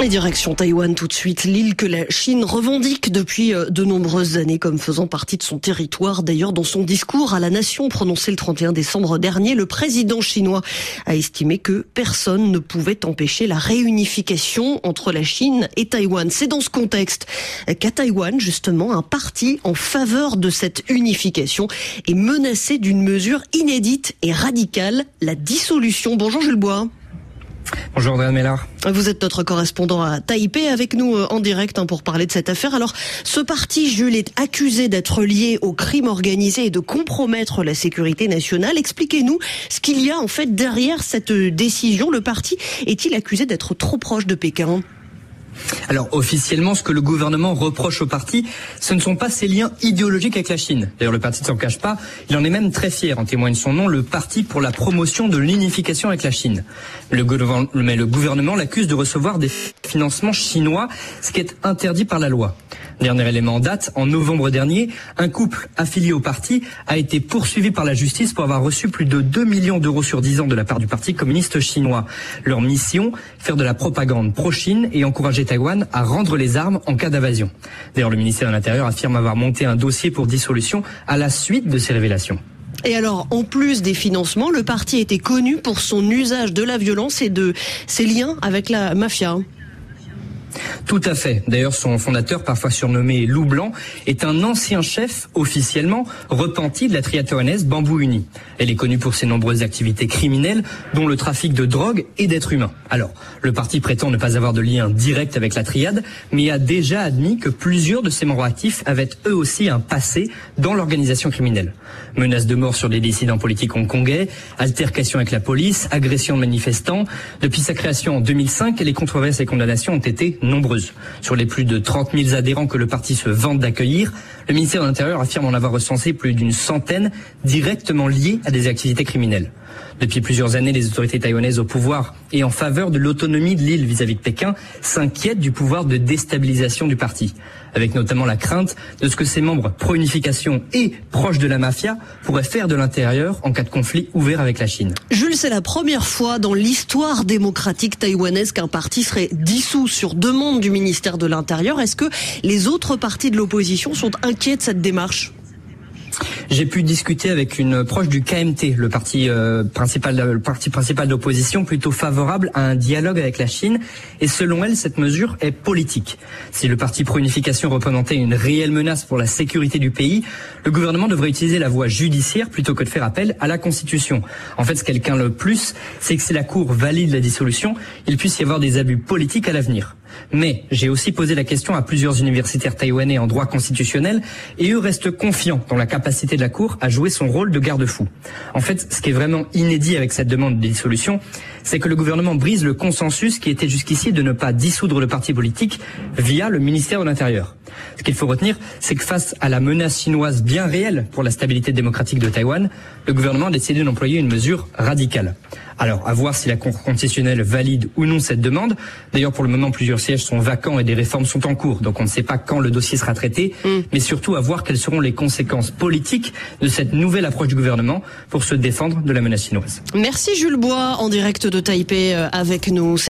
Et direction Taïwan tout de suite, l'île que la Chine revendique depuis de nombreuses années comme faisant partie de son territoire. D'ailleurs, dans son discours à la nation prononcé le 31 décembre dernier, le président chinois a estimé que personne ne pouvait empêcher la réunification entre la Chine et Taïwan. C'est dans ce contexte qu'à Taïwan, justement, un parti en faveur de cette unification est menacé d'une mesure inédite et radicale, la dissolution. Bonjour Jules Bois. Bonjour Andréa Mellard. Vous êtes notre correspondant à Taipei avec nous en direct pour parler de cette affaire. Alors, ce parti, Jules, est accusé d'être lié au crime organisé et de compromettre la sécurité nationale. Expliquez-nous ce qu'il y a en fait derrière cette décision. Le parti est-il accusé d'être trop proche de Pékin ? Alors officiellement, ce que le gouvernement reproche au parti, ce ne sont pas ses liens idéologiques avec la Chine. D'ailleurs, le parti ne s'en cache pas, il en est même très fier, en témoigne son nom, le Parti pour la promotion de l'unification avec la Chine. Mais le gouvernement l'accuse de recevoir des financements chinois, ce qui est interdit par la loi. Dernier élément en date, en novembre dernier, un couple affilié au parti a été poursuivi par la justice pour avoir reçu plus de 2 millions d'euros sur 10 ans de la part du Parti communiste chinois. Leur mission, faire de la propagande pro-Chine et encourager Taïwan à rendre les armes en cas d'invasion. D'ailleurs, le ministère de l'Intérieur affirme avoir monté un dossier pour dissolution à la suite de ces révélations. Et alors, en plus des financements, le parti était connu pour son usage de la violence et de ses liens avec la mafia. Tout à fait. D'ailleurs, son fondateur, parfois surnommé Loup Blanc, est un ancien chef, officiellement, repenti de la triade taïwanaise Bamboo Uni. Elle est connue pour ses nombreuses activités criminelles, dont le trafic de drogue et d'êtres humains. Alors, le parti prétend ne pas avoir de lien direct avec la triade, mais a déjà admis que plusieurs de ses membres actifs avaient eux aussi un passé dans l'organisation criminelle. Menaces de mort sur des dissidents politiques hongkongais, altercations avec la police, agressions de manifestants. Depuis sa création en 2005, les controverses et condamnations ont été nombreuses. Sur les plus de 30 000 adhérents que le parti se vante d'accueillir, le ministère de l'Intérieur affirme en avoir recensé plus d'une centaine directement liés à des activités criminelles. Depuis plusieurs années, les autorités taïwanaises au pouvoir et en faveur de l'autonomie de l'île vis-à-vis de Pékin s'inquiètent du pouvoir de déstabilisation du parti, avec notamment la crainte de ce que ses membres pro-unification et proches de la mafia pourraient faire de l'intérieur en cas de conflit ouvert avec la Chine. Jules, c'est la première fois dans l'histoire démocratique taïwanaise qu'un parti serait dissous sur demande du ministère de l'Intérieur. Est-ce que les autres partis de l'opposition sont inquiets de cette démarche ? J'ai pu discuter avec une proche du KMT, le parti principal d'opposition, plutôt favorable à un dialogue avec la Chine. Et selon elle, cette mesure est politique. Si le parti pro-unification représentait une réelle menace pour la sécurité du pays, le gouvernement devrait utiliser la voie judiciaire plutôt que de faire appel à la Constitution. En fait, ce qu'elle craint le plus, c'est que si la Cour valide la dissolution, il puisse y avoir des abus politiques à l'avenir. Mais j'ai aussi posé la question à plusieurs universitaires taïwanais en droit constitutionnel et eux restent confiants dans la capacité de la Cour à jouer son rôle de garde-fou. En fait, ce qui est vraiment inédit avec cette demande de dissolution, c'est que le gouvernement brise le consensus qui était jusqu'ici de ne pas dissoudre le parti politique via le ministère de l'Intérieur. Ce qu'il faut retenir, c'est que face à la menace chinoise bien réelle pour la stabilité démocratique de Taïwan, le gouvernement a décidé d'employer une mesure radicale. Alors, à voir si la Cour constitutionnelle valide ou non cette demande. D'ailleurs, pour le moment, plusieurs sièges sont vacants et des réformes sont en cours. Donc, on ne sait pas quand le dossier sera traité, mais surtout à voir quelles seront les conséquences politiques de cette nouvelle approche du gouvernement pour se défendre de la menace chinoise. Merci Jules Bois, en direct de Taipei avec nous.